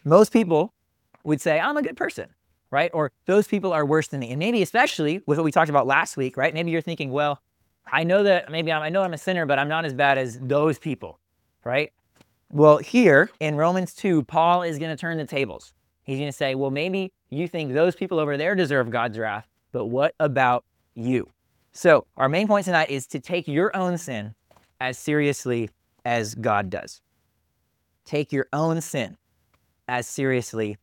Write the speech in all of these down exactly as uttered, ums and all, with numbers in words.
most people would say, I'm a good person, right? Or those people are worse than me. And maybe especially with what we talked about last week, right? Maybe you're thinking, well, I know that maybe I'm, I know I'm a sinner, but I'm not as bad as those people, right? Well, here in Romans two, Paul is going to turn the tables. He's going to say, well, maybe you think those people over there deserve God's wrath, but what about you? So our main point tonight is to take your own sin as seriously as God does. Take your own sin as seriously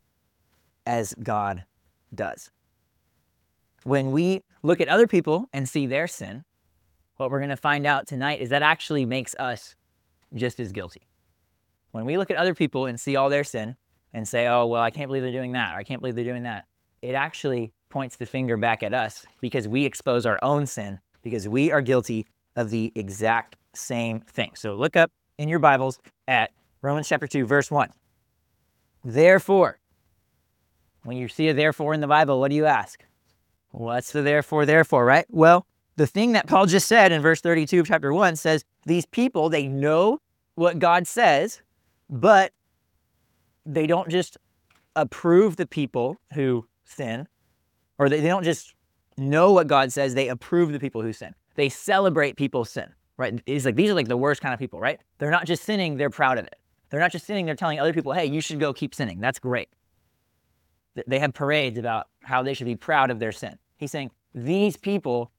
as God does. When we look at other people and see their sin, what we're going to find out tonight is that actually makes us just as guilty. When we look at other people and see all their sin and say, oh, well, I can't believe they're doing that, or I can't believe they're doing that, it actually points the finger back at us because we expose our own sin because we are guilty of the exact same thing. So look up in your Bibles at Romans chapter two, verse one. Therefore, when you see a therefore in the Bible, what do you ask? What's the therefore, therefore, right? Well, the thing that Paul just said in verse thirty-two of chapter one says, these people, they know what God says, but they don't just approve the people who sin, or they, they don't just know what God says, they approve the people who sin. They celebrate people's sin, right? It's like, these are like the worst kind of people, right? They're not just sinning, they're proud of it. They're not just sinning, they're telling other people, hey, you should go keep sinning. That's great. They have parades about how they should be proud of their sin. He's saying, these people,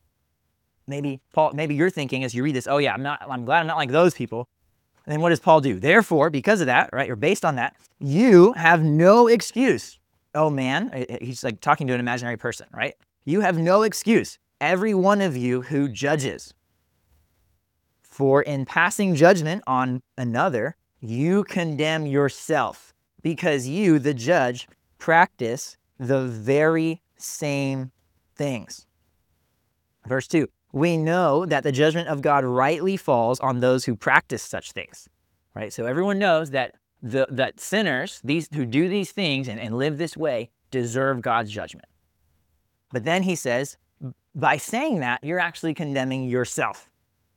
maybe Paul, maybe you're thinking as you read this, oh yeah, I'm not, I'm glad I'm not like those people. And then what does Paul do? Therefore, because of that, right, or based on that, you have no excuse. Oh man, he's like talking to an imaginary person, right? You have no excuse, every one of you who judges. For in passing judgment on another, you condemn yourself, because you, the judge, practice the very same things. Verse two, we know that the judgment of God rightly falls on those who practice such things, right? So everyone knows that the that sinners, these who do these things and, and live this way, deserve God's judgment. But then he says, by saying that, you're actually condemning yourself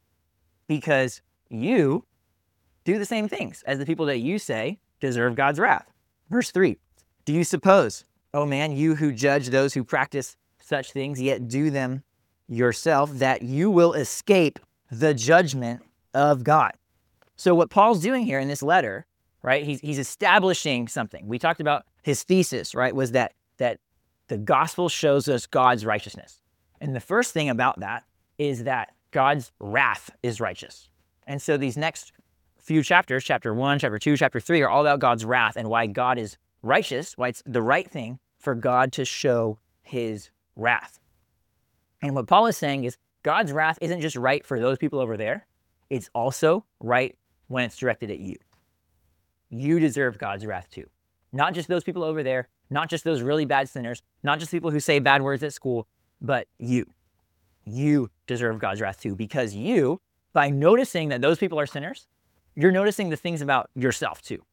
because you do the same things as the people that you say deserve God's wrath. Verse three, do you suppose, oh man, you who judge those who practice such things, yet do them yourself, that you will escape the judgment of God? So what Paul's doing here in this letter, right, he's, he's establishing something. We talked about his thesis, right, was that, that the gospel shows us God's righteousness. And the first thing about that is that God's wrath is righteous. And so these next few chapters, chapter one, chapter two, chapter three, are all about God's wrath and why God is righteous, why it's the right thing for God to show his wrath. And what Paul is saying is God's wrath isn't just right for those people over there. It's also right when it's directed at you. You deserve God's wrath too. Not just those people over there, not just those really bad sinners, not just people who say bad words at school, but you. You deserve God's wrath too, because you, by noticing that those people are sinners, you're noticing the things about yourself too.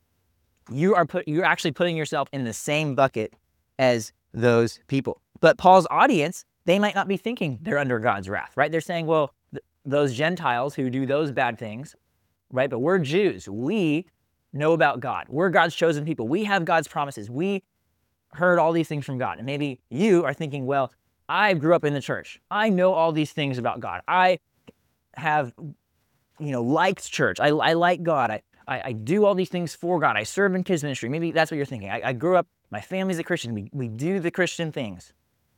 You are put, you're actually putting yourself in the same bucket as those people. But Paul's audience, they might not be thinking they're under God's wrath, right? They're saying, well, th- those Gentiles who do those bad things, right? But we're Jews. We know about God. We're God's chosen people. We have God's promises. We heard all these things from God. And maybe you are thinking, well, I grew up in the church. I know all these things about God. I have, you know, liked church. I, I like God. I, I, I do all these things for God. I serve in kids ministry. Maybe that's what you're thinking. I, I grew up, my family's a Christian. We, we do the Christian things.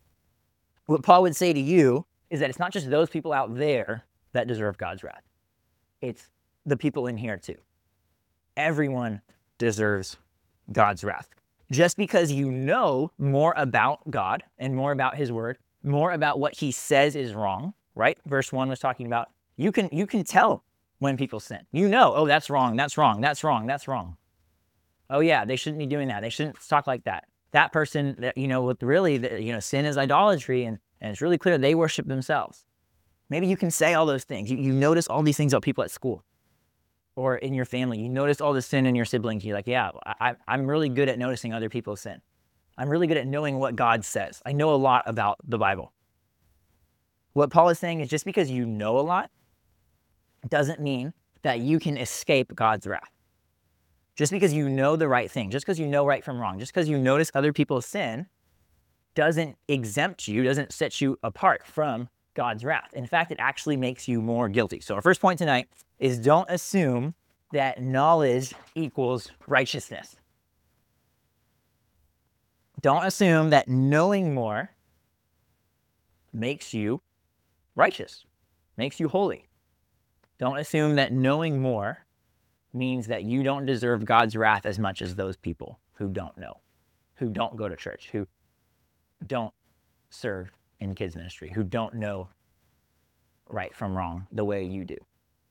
What Paul would say to you is that it's not just those people out there that deserve God's wrath. It's the people in here too. Everyone deserves God's wrath. Just because you know more about God and more about his word, more about what he says is wrong, right? Verse one was talking about you can you can tell when people sin. You know, oh, that's wrong, that's wrong, that's wrong, that's wrong. Oh yeah, they shouldn't be doing that. They shouldn't talk like that. That person, that you know, with really, the, you know, sin is idolatry, and, and it's really clear they worship themselves. Maybe you can say all those things. You, you notice all these things about people at school or in your family. You notice all the sin in your siblings. You're like, yeah, I, I'm really good at noticing other people's sin. I'm really good at knowing what God says. I know a lot about the Bible. What Paul is saying is just because you know a lot doesn't mean that you can escape God's wrath. Just because you know the right thing, just because you know right from wrong, just because you notice other people's sin doesn't exempt you, doesn't set you apart from God's wrath. In fact, it actually makes you more guilty. So our first point tonight is don't assume that knowledge equals righteousness. Don't assume that knowing more makes you righteous, makes you holy. Don't assume that knowing more means that you don't deserve God's wrath as much as those people who don't know, who don't go to church, who don't serve in kids ministry, who don't know right from wrong the way you do.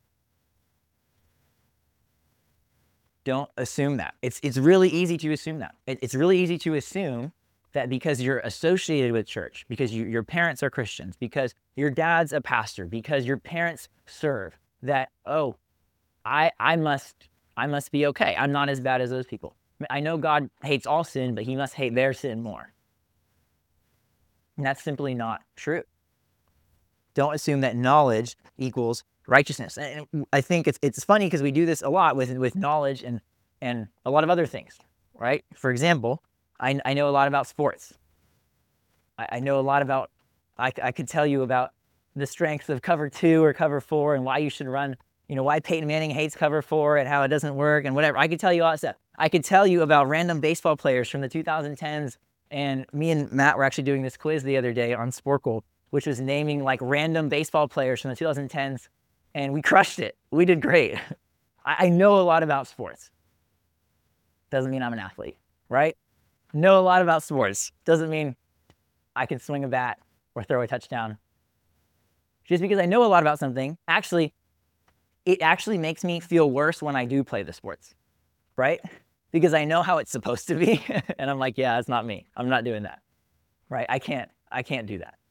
Don't assume that. It's it's really easy to assume that. It, it's really easy to assume that because you're associated with church, because you, your parents are Christians, because your dad's a pastor, because your parents serve, that, oh, I I must I must be okay. I'm not as bad as those people. I know God hates all sin, but he must hate their sin more. And that's simply not true. Don't assume that knowledge equals righteousness. And I think it's it's funny because we do this a lot with, with knowledge and, and a lot of other things, right? For example, I, I know a lot about sports. I, I know a lot about, I, I could tell you about the strengths of cover two or cover four and why you should run, you know, why Peyton Manning hates cover four and how it doesn't work and whatever. I could tell you all that stuff. I could tell you about random baseball players from the two thousand tens. And me and Matt were actually doing this quiz the other day on Sporkle, which was naming like random baseball players from the two thousand tens. And we crushed it. We did great. I, I know a lot about sports. Doesn't mean I'm an athlete, right? Know a lot about sports. Doesn't mean I can swing a bat or throw a touchdown. Just because I know a lot about something, actually, it actually makes me feel worse when I do play the sports, right? Because I know how it's supposed to be. And I'm like, yeah, that's not me. I'm not doing that, right? I can't, I can't do that.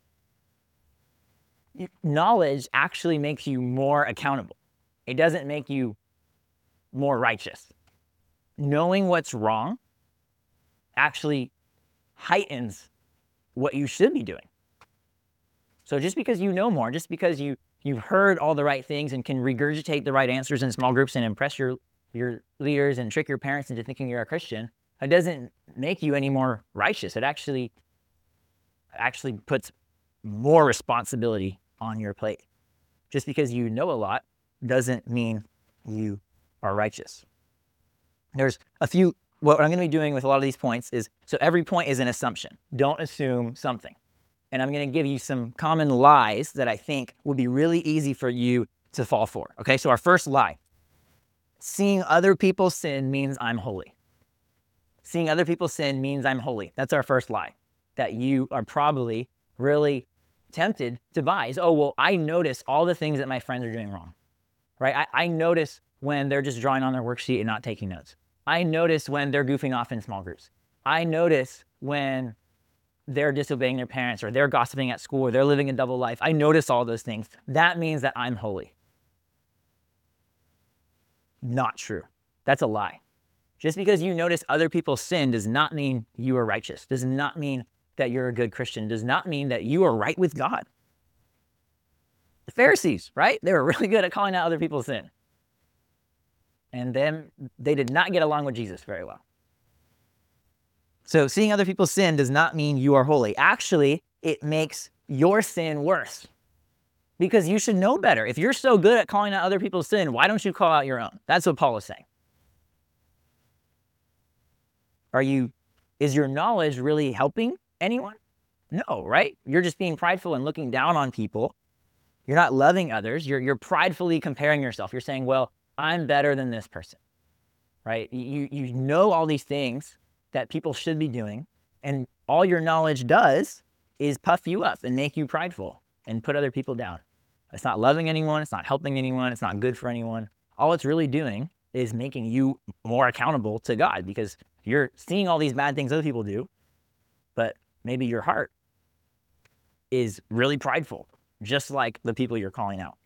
Knowledge actually makes you more accountable. It doesn't make you more righteous. Knowing what's wrong actually heightens what you should be doing. So just because you know more, just because you, you've heard all the right things and can regurgitate the right answers in small groups and impress your, your leaders and trick your parents into thinking you're a Christian, it doesn't make you any more righteous. It actually, actually puts more responsibility on your plate. Just because you know a lot doesn't mean you are righteous. There's a few, what I'm going to be doing with a lot of these points is, so every point is an assumption. Don't assume something. And I'm going to give you some common lies that I think would be really easy for you to fall for. Okay, so our first lie, seeing other people sin means I'm holy. Seeing other people sin means I'm holy. That's our first lie that you are probably really tempted to buy is, oh, well, I notice all the things that my friends are doing wrong, right? I, I notice when they're just drawing on their worksheet and not taking notes. I notice when they're goofing off in small groups. I notice when they're disobeying their parents or they're gossiping at school or they're living a double life. I notice all those things. That means that I'm holy. Not true. That's a lie. Just because you notice other people's sin does not mean you are righteous, does not mean that you're a good Christian, does not mean that you are right with God. The Pharisees, right? They were really good at calling out other people's sin. And then they did not get along with Jesus very well. So seeing other people's sin does not mean you are holy. Actually, it makes your sin worse because you should know better. If you're so good at calling out other people's sin, why don't you call out your own? That's what Paul is saying. Are you, is your knowledge really helping anyone? No, right? You're just being prideful and looking down on people. You're not loving others. You're, you're pridefully comparing yourself. You're saying, well, I'm better than this person, right? You, you know all these things that people should be doing, and all your knowledge does is puff you up and make you prideful and put other people down. It's not loving anyone. It's not helping anyone. It's not good for anyone. All it's really doing is making you more accountable to God because you're seeing all these bad things other people do, but maybe your heart is really prideful, just like the people you're calling out.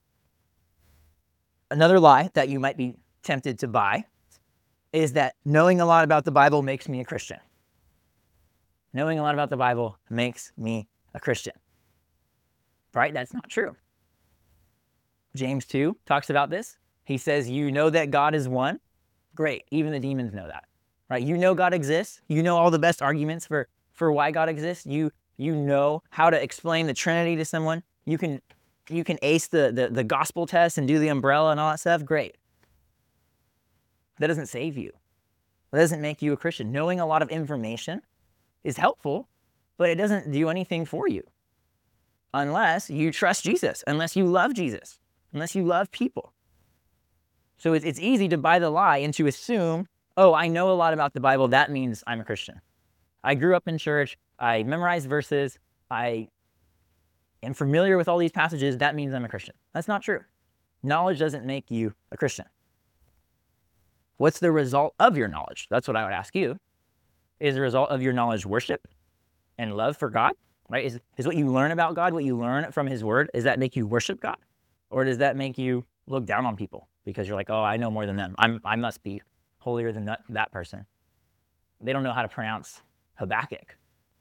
Another lie that you might be tempted to buy is that knowing a lot about the Bible makes me a Christian. Knowing a lot about the Bible makes me a Christian. Right? That's not true. James two talks about this. He says, you know that God is one, Great. Even the demons know that, right? You know God exists. You know all the best arguments for, for why God exists. You, you know how to explain the Trinity to someone. You can, you can ace the, the, the gospel test and do the umbrella and all that stuff. Great. That doesn't save you. That doesn't make you a Christian. Knowing a lot of information is helpful, but it doesn't do anything for you unless you trust Jesus, unless you love Jesus, unless you love people. So it's, it's easy to buy the lie and to assume, oh, I know a lot about the Bible. That means I'm a Christian. I grew up in church. I memorized verses. I am familiar with all these passages. That means I'm a Christian. That's not true. Knowledge doesn't make you a Christian. What's the result of your knowledge? That's what I would ask you. Is the result of your knowledge worship and love for God? Right? Is, is what you learn about God, what you learn from his word, does that make you worship God? Or does that make you look down on people because you're like, oh, I know more than them. I'm, I must be holier than that, that person. They don't know how to pronounce Habakkuk.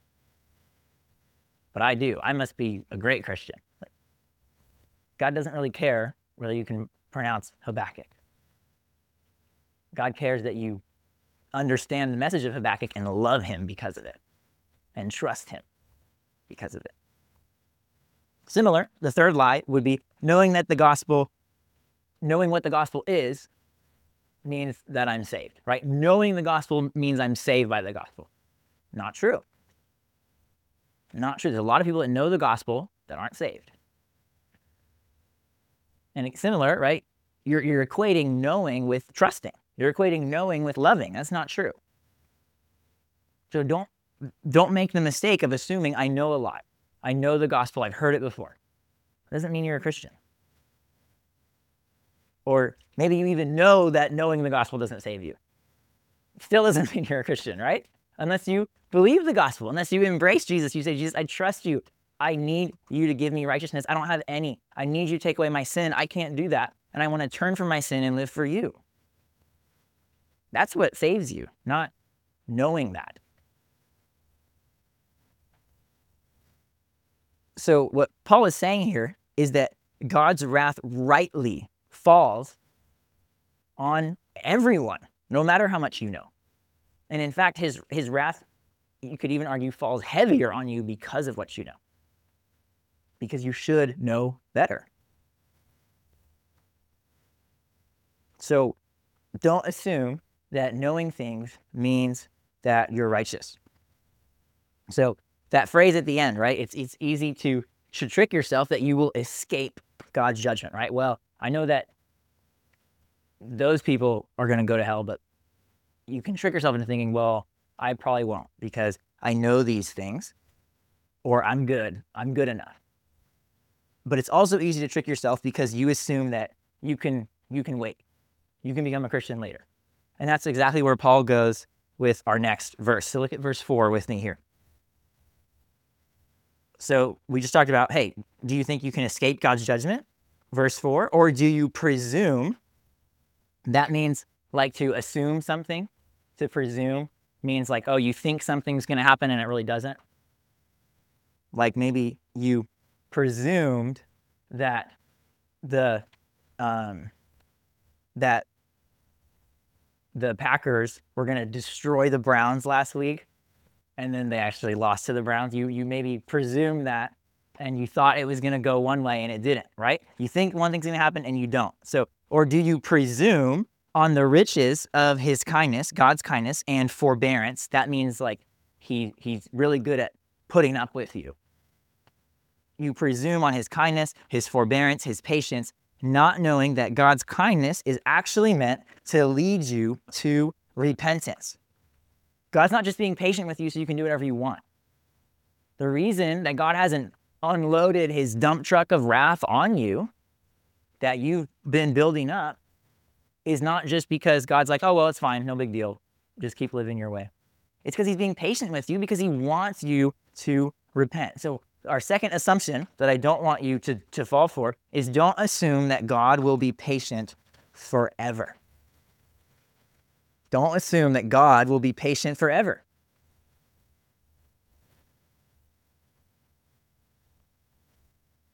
But I do. I must be a great Christian. God doesn't really care whether you can pronounce Habakkuk. God cares that you understand the message of Habakkuk and love him because of it and trust him because of it. Similar, the third lie would be knowing that the gospel, knowing what the gospel is, means that I'm saved, right? Knowing the gospel means I'm saved by the gospel. Not true. Not true. There's a lot of people that know the gospel that aren't saved. And it's similar, right? You're, you're equating knowing with trusting. You're equating knowing with loving. That's not true. So don't, don't make the mistake of assuming I know a lot. I know the gospel. I've heard it before. That doesn't mean you're a Christian. Or maybe you even know that knowing the gospel doesn't save you. Still doesn't mean you're a Christian, right? Unless you believe the gospel, unless you embrace Jesus. You say, Jesus, I trust you. I need you to give me righteousness. I don't have any. I need you to take away my sin. I can't do that. And I want to turn from my sin and live for you. That's what saves you, not knowing that. So what Paul is saying here is that God's wrath rightly falls on everyone, no matter how much you know. And in fact, his, his wrath, you could even argue, falls heavier on you because of what you know. Because you should know better. So don't assume that knowing things means that you're righteous. So that phrase at the end, right? It's it's easy to, to trick yourself that you will escape God's judgment, right? Well, I know that those people are going to go to hell, but you can trick yourself into thinking, well, I probably won't because I know these things, or I'm good. I'm good enough. But it's also easy to trick yourself because you assume that you can you can wait. You can become a Christian later. And that's exactly where Paul goes with our next verse. So look at verse four with me here. So we just talked about, hey, do you think you can escape God's judgment? Verse four, or do you presume? That means like to assume something. To presume means like, oh, you think something's going to happen and it really doesn't. Like maybe you presumed that the um, that the Packers were going to destroy the Browns last week, and then they actually lost to the Browns. You you maybe presumed that, and you thought it was going to go one way, and it didn't, right? You think one thing's going to happen, and you don't. So, or do you presume on the riches of his kindness, God's kindness, and forbearance? That means like he he's really good at putting up with you. You presume on his kindness, his forbearance, his patience, not knowing that God's kindness is actually meant to lead you to repentance. God's not just being patient with you so you can do whatever you want. The reason that God hasn't unloaded his dump truck of wrath on you that you've been building up is not just because God's like, oh, well, it's fine, no big deal. Just keep living your way. It's because he's being patient with you because he wants you to repent. So our second assumption that I don't want you to, to fall for is don't assume that God will be patient forever. Don't assume that God will be patient forever.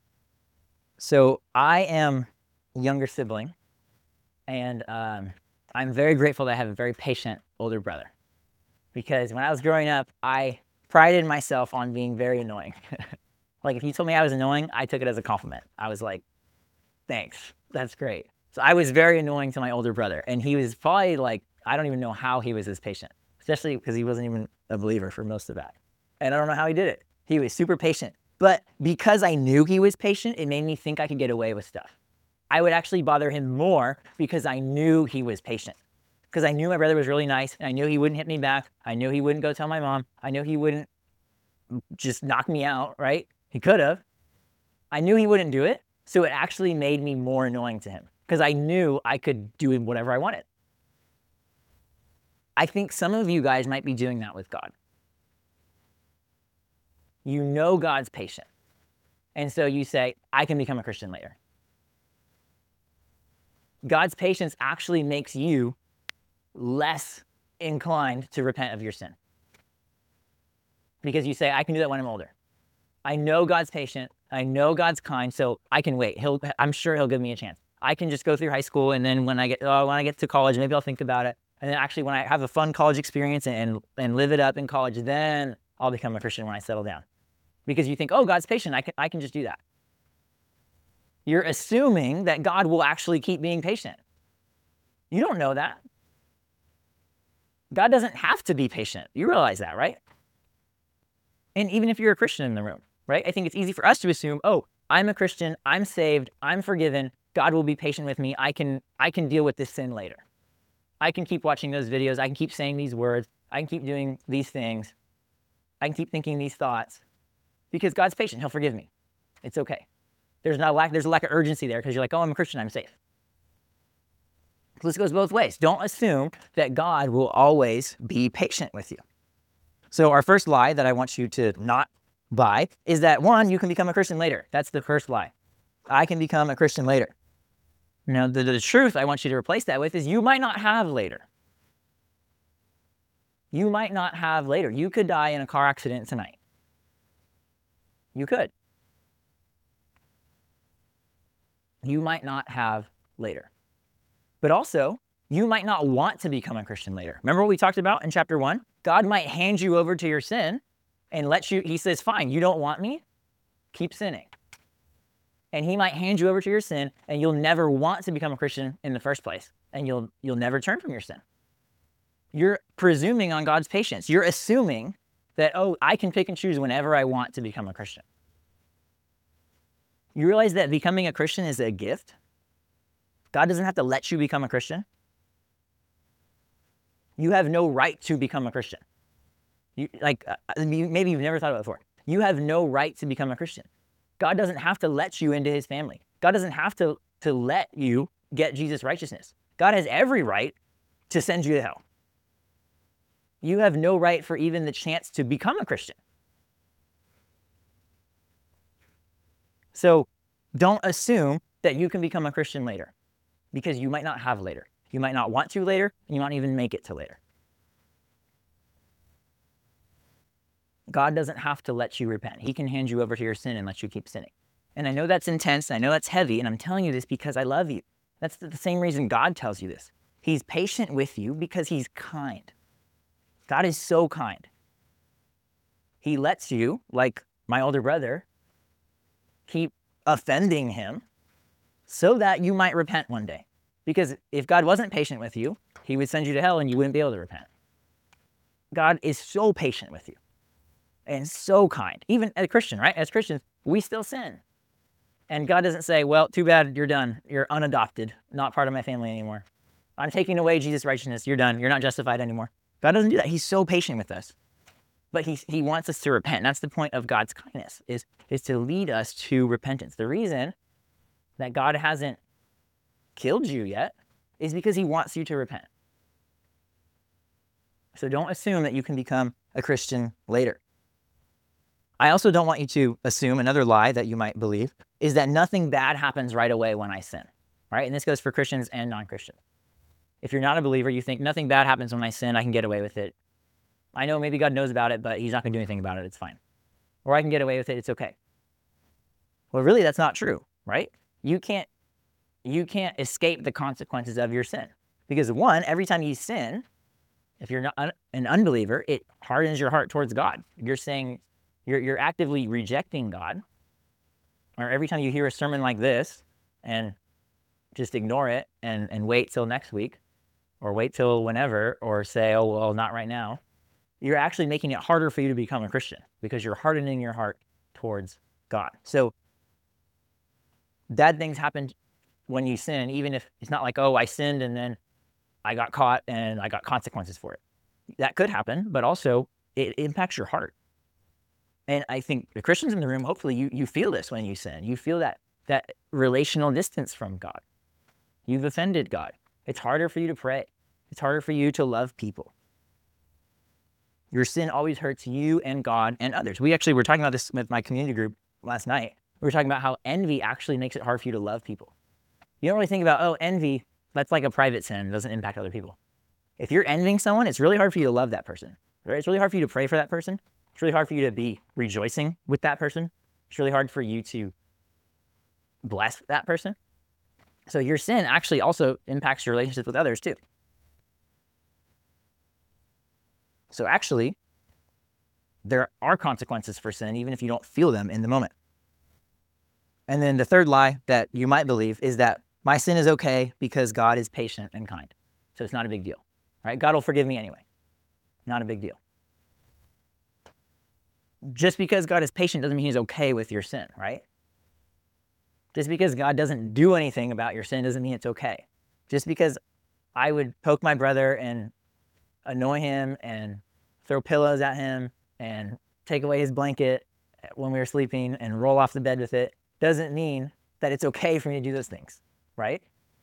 So I am a younger sibling, and um, I'm very grateful that I have a very patient older brother, because when I was growing up, I prided myself on being very annoying. Like if you told me I was annoying, I took it as a compliment. I was like, thanks, that's great. So I was very annoying to my older brother, and he was probably like, I don't even know how he was this patient, especially because he wasn't even a believer for most of that. And I don't know how he did it. He was super patient. But because I knew he was patient, it made me think I could get away with stuff. I would actually bother him more because I knew he was patient. Because I knew my brother was really nice, and I knew he wouldn't hit me back. I knew he wouldn't go tell my mom. I knew he wouldn't just knock me out, right? He could have. I knew he wouldn't do it, so it actually made me more annoying to him because I knew I could do whatever I wanted. I think some of you guys might be doing that with God. You know God's patient. And so you say, I can become a Christian later. God's patience actually makes you less inclined to repent of your sin. Because you say, I can do that when I'm older. I know God's patient. I know God's kind, so I can wait. He'll, I'm sure he'll give me a chance. I can just go through high school, and then when I get, oh, when I get to college, maybe I'll think about it. And then actually when I have a fun college experience and, and live it up in college, then I'll become a Christian when I settle down. Because you think, oh, God's patient, I can, I can just do that. You're assuming that God will actually keep being patient. You don't know that. God doesn't have to be patient. You realize that, right? And even if you're a Christian in the room, right? I think it's easy for us to assume, oh, I'm a Christian, I'm saved, I'm forgiven, God will be patient with me, I can, I can deal with this sin later. I can keep watching those videos, I can keep saying these words, I can keep doing these things, I can keep thinking these thoughts. Because God's patient, he'll forgive me. It's okay. There's not a lack, there's a lack of urgency there because you're like, oh, I'm a Christian, I'm safe. So this goes both ways. Don't assume that God will always be patient with you. So our first lie that I want you to not buy is that, one, you can become a Christian later. That's the first lie. I can become a Christian later. Now, the, the truth I want you to replace that with is you might not have later. You might not have later. You could die in a car accident tonight. You could. You might not have later. But also, you might not want to become a Christian later. Remember what we talked about in chapter one? God might hand you over to your sin and let you, he says, fine, you don't want me? Keep sinning. And he might hand you over to your sin and you'll never want to become a Christian in the first place. And you'll, you'll never turn from your sin. You're presuming on God's patience. You're assuming that, oh, I can pick and choose whenever I want to become a Christian. You realize that becoming a Christian is a gift? God doesn't have to let you become a Christian. You have no right to become a Christian. You, like, uh, maybe you've never thought about it before. You have no right to become a Christian. God doesn't have to let you into his family. God doesn't have to, to let you get Jesus' righteousness. God has every right to send you to hell. You have no right for even the chance to become a Christian. So don't assume that you can become a Christian later, because you might not have later. You might not want to later, and you might not even make it to later. God doesn't have to let you repent. He can hand you over to your sin and let you keep sinning. And I know that's intense, I know that's heavy, and I'm telling you this because I love you. That's the same reason God tells you this. He's patient with you because he's kind. God is so kind. He lets you, like my older brother, keep offending him so that you might repent one day. Because if God wasn't patient with you, he would send you to hell and you wouldn't be able to repent. God is so patient with you and so kind. Even as a Christian, right? As Christians, we still sin. And God doesn't say, well, too bad, you're done. You're unadopted, not part of my family anymore. I'm taking away Jesus' righteousness. You're done. You're not justified anymore. God doesn't do that. He's so patient with us. But he, he wants us to repent. And that's the point of God's kindness, is, is to lead us to repentance. The reason that God hasn't killed you yet is because he wants you to repent. So don't assume that you can become a Christian later. I also don't want you to assume, another lie that you might believe, is that nothing bad happens right away when I sin, right? And this goes for Christians and non-Christians. If you're not a believer, you think nothing bad happens when I sin, I can get away with it. I know maybe God knows about it, but he's not going to do anything about it. It's fine. Or I can get away with it. It's okay. Well, really, that's not true, right? You can't, you can't escape the consequences of your sin. Because one, every time you sin, if you're not un- an unbeliever, it hardens your heart towards God. You're saying, you're, you're actively rejecting God. Or every time you hear a sermon like this and just ignore it and, and wait till next week, or wait till whenever, or say, oh, well, not right now, you're actually making it harder for you to become a Christian because you're hardening your heart towards God. So bad things happen when you sin, even if it's not like, oh, I sinned and then I got caught and I got consequences for it. That could happen, but also it impacts your heart. And I think the Christians in the room, hopefully you, you feel this when you sin. You feel that, that relational distance from God. You've offended God. It's harder for you to pray. It's harder for you to love people. Your sin always hurts you and God and others. We actually were talking about this with my community group last night. We were talking about how envy actually makes it hard for you to love people. You don't really think about, oh, envy, that's like a private sin. It doesn't impact other people. If you're envying someone, it's really hard for you to love that person. Right? It's really hard for you to pray for that person. It's really hard for you to be rejoicing with that person. It's really hard for you to bless that person. So your sin actually also impacts your relationships with others too. So actually, there are consequences for sin, even if you don't feel them in the moment. And then the third lie that you might believe is that my sin is okay because God is patient and kind. So it's not a big deal, right? God will forgive me anyway. Not a big deal. Just because God is patient doesn't mean he's okay with your sin, right? Just because God doesn't do anything about your sin doesn't mean it's okay. Just because I would poke my brother and annoy him and throw pillows at him and take away his blanket when we were sleeping and roll off the bed with it doesn't mean that it's okay for me to do those things, right?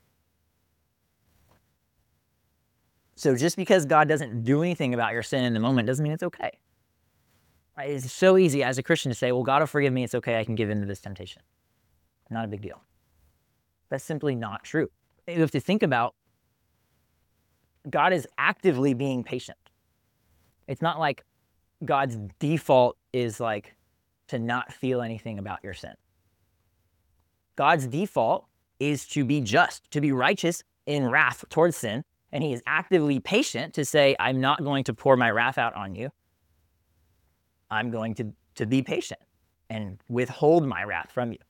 So just because God doesn't do anything about your sin in the moment doesn't mean it's okay. Right? It's so easy as a Christian to say, well, God will forgive me. It's okay. I can give in to this temptation. Not a big deal. That's simply not true. You have to think about God is actively being patient. It's not like God's default is like to not feel anything about your sin. God's default is to be just, to be righteous in wrath towards sin, and he is actively patient to say, I'm not going to pour my wrath out on you. I'm going to, to be patient and withhold my wrath from you.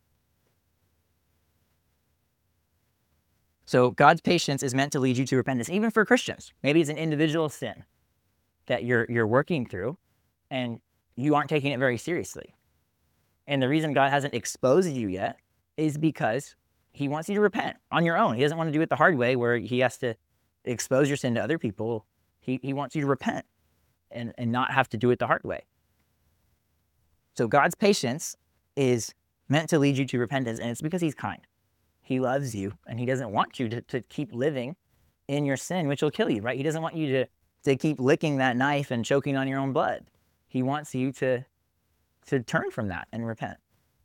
So God's patience is meant to lead you to repentance, even for Christians. Maybe it's an individual sin that you're you're working through and you aren't taking it very seriously. And the reason God hasn't exposed you yet is because he wants you to repent on your own. He doesn't want to do it the hard way where he has to expose your sin to other people. He, he wants you to repent and, and not have to do it the hard way. So God's patience is meant to lead you to repentance, and it's because he's kind. He loves you, and he doesn't want you to, to keep living in your sin, which will kill you, right? He doesn't want you to, to keep licking that knife and choking on your own blood. He wants you to, to turn from that and repent.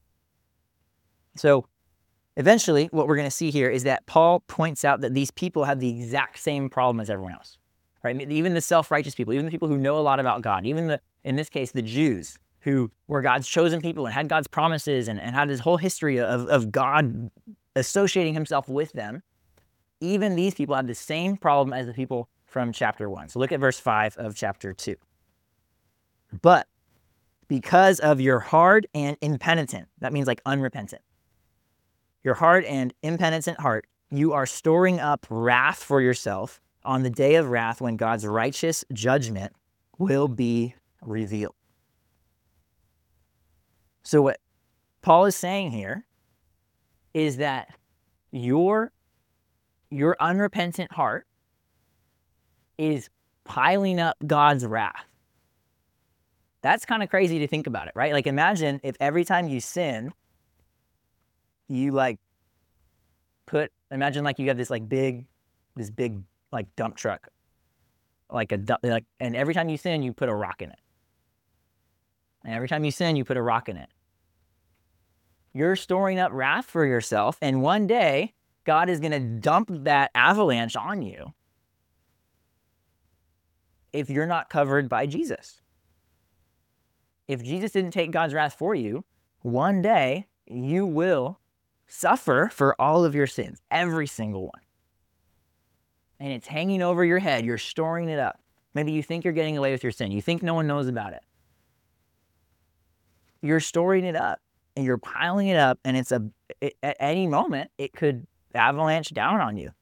So eventually, what we're going to see here is that Paul points out that these people have the exact same problem as everyone else, right? Even the self-righteous people, even the people who know a lot about God, even the, in this case, the Jews, who were God's chosen people and had God's promises and, and had this whole history of, of God associating himself with them. Even these people have the same problem as the people from chapter one. So look at verse five of chapter two. But because of your hard and impenitent, that means like unrepentant, your hard and impenitent heart, you are storing up wrath for yourself on the day of wrath when God's righteous judgment will be revealed. So what Paul is saying here is that your, your unrepentant heart is piling up God's wrath. That's kind of crazy to think about it, right? Like imagine if every time you sin, you like put, imagine like you have this like big, this big like dump truck, like a dump, like, and every time you sin, you put a rock in it. And every time you sin, you put a rock in it. You're storing up wrath for yourself, and one day, God is going to dump that avalanche on you if you're not covered by Jesus. If Jesus didn't take God's wrath for you, one day, you will suffer for all of your sins, every single one. and it's hanging over your head. You're storing it up. Maybe you think you're getting away with your sin. You think no one knows about it. You're storing it up and you're piling it up, and it's a, it, at any moment, it could avalanche down on you.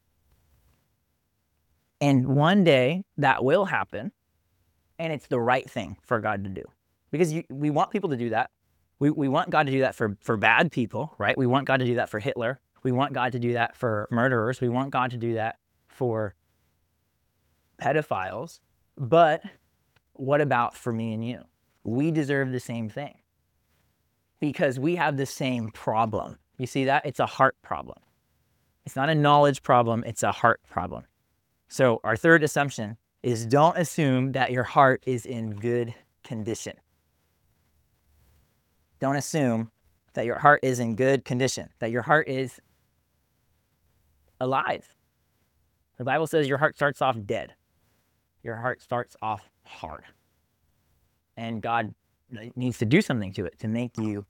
And one day that will happen, and it's the right thing for God to do. Because you, we want people to do that. We, we want God to do that for, for bad people, right? We want God to do that for Hitler. We want God to do that for murderers. We want God to do that for pedophiles. But what about for me and you? We deserve the same thing because we have the same problem. You see that? It's a heart problem. It's not a knowledge problem. It's a heart problem. So our third assumption is don't assume that your heart is in good condition. Don't assume that your heart is in good condition, that your heart is alive. The Bible says your heart starts off dead. Your heart starts off hard. And God needs to do something to it to make you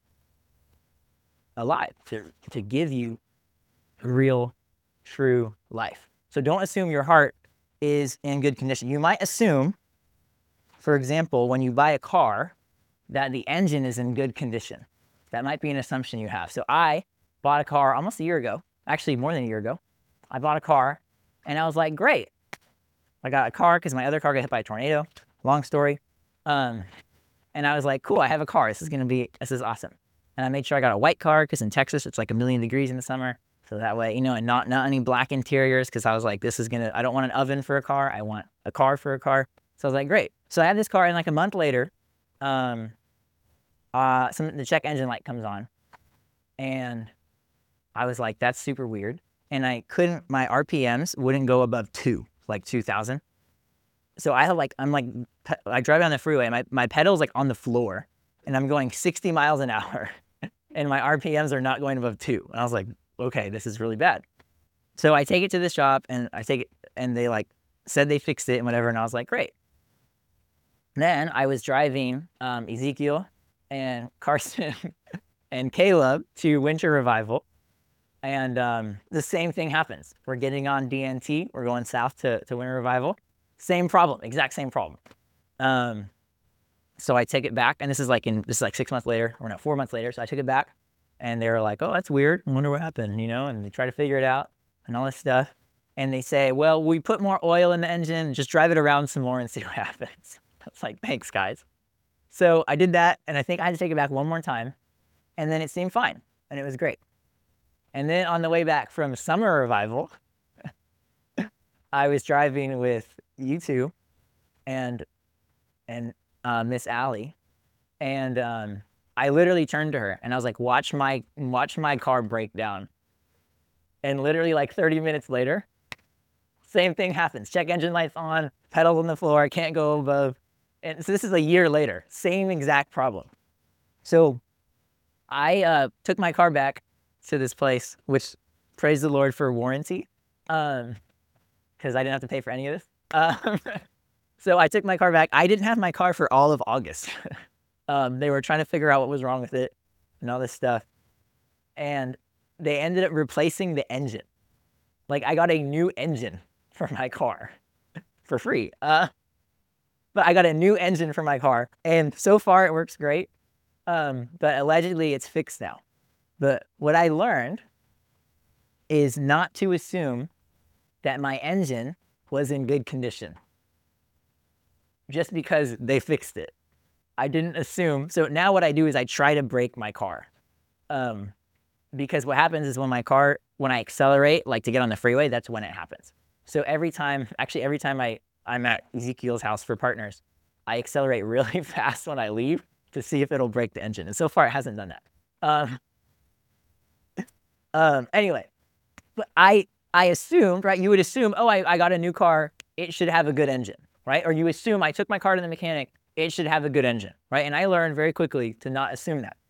alive, to, to give you real, true life. So don't assume your heart is in good condition. You might assume, for example, when you buy a car, that the engine is in good condition. That might be an assumption you have. So I bought a car almost a year ago, actually more than a year ago. I bought a car and I was like, great. I got a car because my other car got hit by a tornado. Long story. Um, and I was like, cool, I have a car. This is going to be, this is awesome. And I made sure I got a white car because in Texas, it's like a million degrees in the summer. So that way, you know, and not, not any black interiors because I was like, this is going to, I don't want an oven for a car. I want a car for a car. So I was like, great. So I had this car and like a month later, um, uh, some, the check engine light comes on and I was like, that's super weird. And I couldn't, my R P Ms wouldn't go above two, like two thousand. So I have like, I'm like, I drive down the freeway and my, my pedal's like on the floor and I'm going sixty miles an hour and my R P Ms are not going above two. And I was like, okay, this is really bad. So I take it to the shop and I take it and they like said they fixed it and whatever. And I was like, great. Then I was driving um, Ezekiel and Carson and Caleb to Winter Revival. And um, the same thing happens. We're getting on D N T. We're going south to, to Winter Revival. Same problem, exact same problem. Um, so I take it back, and this is like in this is like six months later, or no, four months later. So I took it back, and they were like, "Oh, that's weird. I wonder what happened," you know. And they try to figure it out and all this stuff. And they say, "Well, we put more oil in the engine. Just drive it around some more and see what happens." I was like, "Thanks, guys." So I did that, and I think I had to take it back one more time, and then it seemed fine, and it was great. And then on the way back from Summer Revival, I was driving with you two and and uh, Miss Allie, and um, I literally turned to her and I was like, "Watch my watch my car break down." And literally like thirty minutes later, same thing happens. Check engine lights on, pedals on the floor, I can't go above. And so this is a year later, same exact problem. So I uh, took my car back to this place, which praise the Lord for warranty, um, because I didn't have to pay for any of this. Um, so I took my car back. I didn't have my car for all of August. um, they were trying to figure out what was wrong with it and all this stuff. And they ended up replacing the engine. Like I got a new engine for my car for free. Uh, but I got a new engine for my car. And so far it works great. Um, but allegedly it's fixed now. But what I learned is not to assume that my engine was in good condition just because they fixed it. I didn't assume. So now what I do is I try to brake my car. Um, because what happens is when my car, when I accelerate, like to get on the freeway, that's when it happens. So every time, actually every time I, I'm at Ezekiel's house for partners, I accelerate really fast when I leave to see if it'll break the engine. And so far it hasn't done that. Um, Um, anyway, but I, I assumed, right, you would assume, oh, I, I got a new car, it should have a good engine, right? Or you assume I took my car to the mechanic, it should have a good engine, right? And I learned very quickly to not assume that.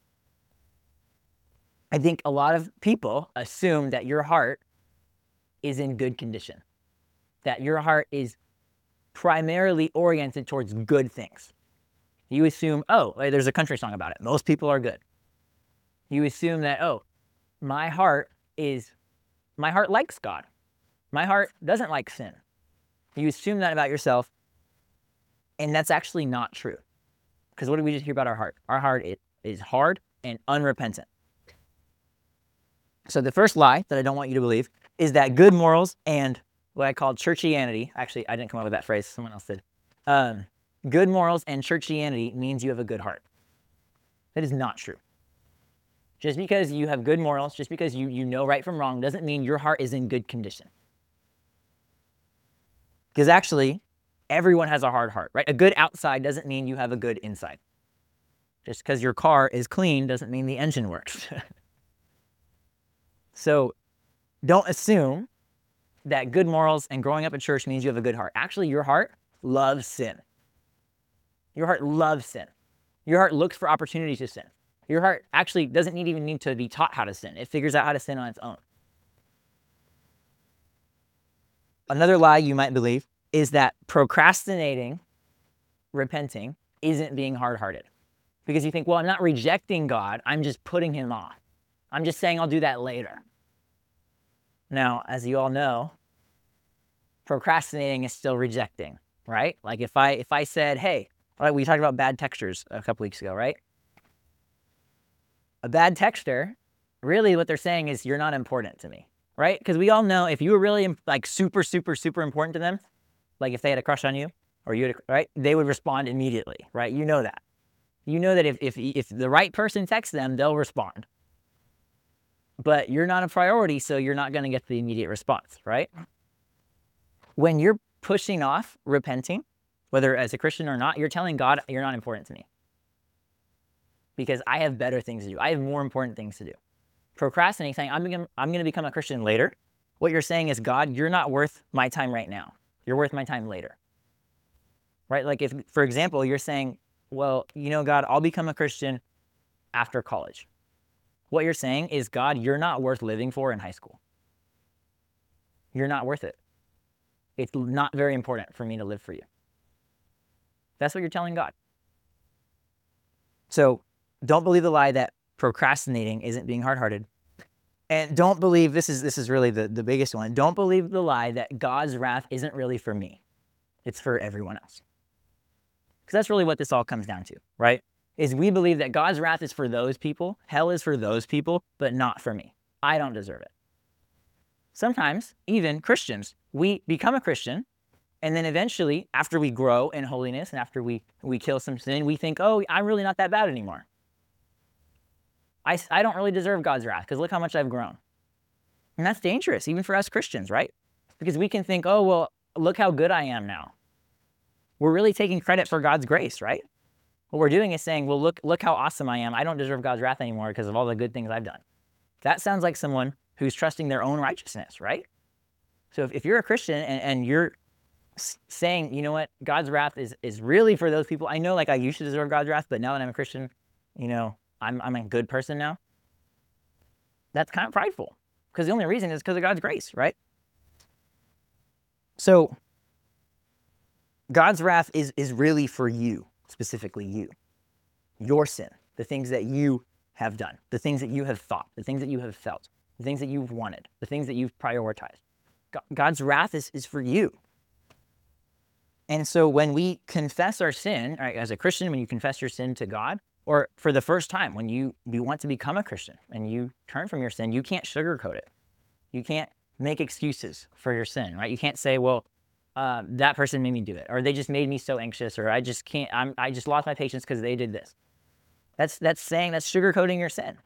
I think a lot of people assume that your heart is in good condition, that your heart is primarily oriented towards good things. You assume, oh, there's a country song about it. Most people are good. You assume that, oh, my heart is, my heart likes God. My heart doesn't like sin. You assume that about yourself, and that's actually not true. Because what did we just hear about our heart? Our heart is hard and unrepentant. So the first lie that I don't want you to believe is that good morals and what I call churchianity, actually, I didn't come up with that phrase, someone else did. Um, good morals and churchianity means you have a good heart. That is not true. Just because you have good morals, just because you, you know right from wrong, doesn't mean your heart is in good condition. Because actually, everyone has a hard heart, right? A good outside doesn't mean you have a good inside. Just because your car is clean doesn't mean the engine works. So don't assume that good morals and growing up in church means you have a good heart. Actually, your heart loves sin. Your heart loves sin. Your heart looks for opportunities to sin. Your heart actually doesn't need, even need to be taught how to sin. It figures out how to sin on its own. Another lie you might believe is that procrastinating, repenting, isn't being hard-hearted. Because you think, well, I'm not rejecting God, I'm just putting him off. I'm just saying I'll do that later. Now, as you all know, procrastinating is still rejecting, right? Like if I if I said, hey, all right, we talked about bad textures a couple weeks ago, right? A bad texter, really what they're saying is you're not important to me, right? Because we all know if you were really like super, super, super important to them, like if they had a crush on you or you, had a, right, they would respond immediately, right? You know that. You know that if, if, if the right person texts them, they'll respond. But you're not a priority, so you're not going to get the immediate response, right? When you're pushing off repenting, whether as a Christian or not, you're telling God, you're not important to me. Because I have better things to do. I have more important things to do. Procrastinating, saying, I'm going I'm going to become a Christian later. What you're saying is, God, you're not worth my time right now. You're worth my time later. Right? Like if, for example, you're saying, well, you know, God, I'll become a Christian after college. What you're saying is, God, you're not worth living for in high school. You're not worth it. It's not very important for me to live for you. That's what you're telling God. So don't believe the lie that procrastinating isn't being hard-hearted. And don't believe, this is this is really the, the biggest one, don't believe the lie that God's wrath isn't really for me. It's for everyone else. Because that's really what this all comes down to, right? Is we believe that God's wrath is for those people, hell is for those people, but not for me. I don't deserve it. Sometimes, even Christians, we become a Christian, and then eventually, after we grow in holiness and after we, we kill some sin, we think, oh, I'm really not that bad anymore. I, I don't really deserve God's wrath because look how much I've grown. And that's dangerous, even for us Christians, right? Because we can think, oh, well, look how good I am now. We're really taking credit for God's grace, right? What we're doing is saying, well, look, look how awesome I am. I don't deserve God's wrath anymore because of all the good things I've done. That sounds like someone who's trusting their own righteousness, right? So if, if you're a Christian and, and you're saying, you know what, God's wrath is, is really for those people. I know like I used to deserve God's wrath, but now that I'm a Christian, you know, I'm, I'm a good person now. That's kind of prideful because the only reason is because of God's grace, right? So God's wrath is, is really for you. Specifically you, your sin, the things that you have done, the things that you have thought, the things that you have felt, the things that you've wanted, the things that you've prioritized. God's wrath is, is for you. And so when we confess our sin, right, as a Christian, when you confess your sin to God, or for the first time, when you, you want to become a Christian and you turn from your sin, you can't sugarcoat it. You can't make excuses for your sin, right? You can't say, well, Uh, that person made me do it, or they just made me so anxious, or I just can't, I'm, I just lost my patience because they did this. That's, that's saying, that's sugarcoating your sin,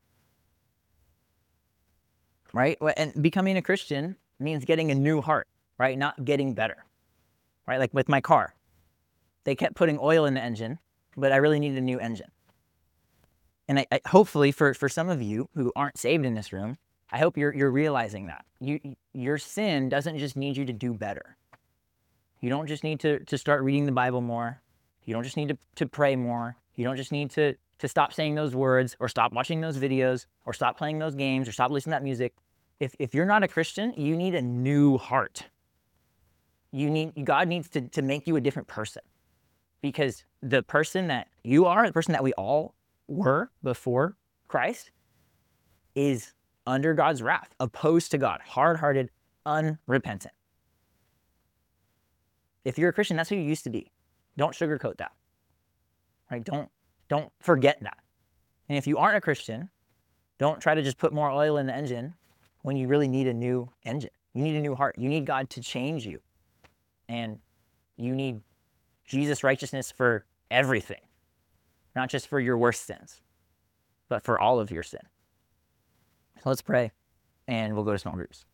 right? And becoming a Christian means getting a new heart, right? Not getting better, right? Like with my car, they kept putting oil in the engine, but I really needed a new engine. And I, I, hopefully for, for some of you who aren't saved in this room, I hope you're, you're realizing that you, your sin doesn't just need you to do better. You don't just need to, to start reading the Bible more. You don't just need to, to pray more. You don't just need to, to stop saying those words or stop watching those videos or stop playing those games or stop listening to that music. If, if you're not a Christian, you need a new heart. You need, God needs to, to make you a different person because the person that you are, the person that we all were before Christ is under God's wrath, opposed to God, hard-hearted, unrepentant. If you're a Christian, that's who you used to be. Don't sugarcoat that, right? Don't, don't forget that. And if you aren't a Christian, don't try to just put more oil in the engine when you really need a new engine. You need a new heart. You need God to change you. And you need Jesus' righteousness for everything, not just for your worst sins, but for all of your sin. So let's pray, and we'll go to small groups.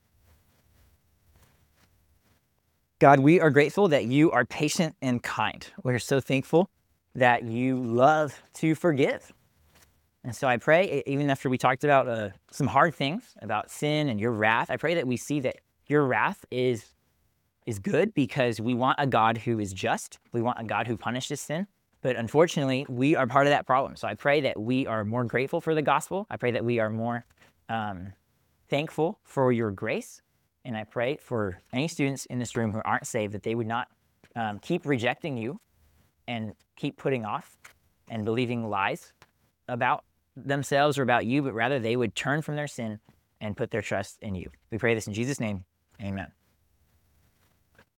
God, we are grateful that you are patient and kind. We're so thankful that you love to forgive. And so I pray, even after we talked about uh, some hard things about sin and your wrath, I pray that we see that your wrath is, is good because we want a God who is just. We want a God who punishes sin. But unfortunately, we are part of that problem. So I pray that we are more grateful for the gospel. I pray that we are more um, thankful for your grace. And I pray for any students in this room who aren't saved that they would not um, keep rejecting you and keep putting off and believing lies about themselves or about you, but rather they would turn from their sin and put their trust in you. We pray this in Jesus' name. Amen.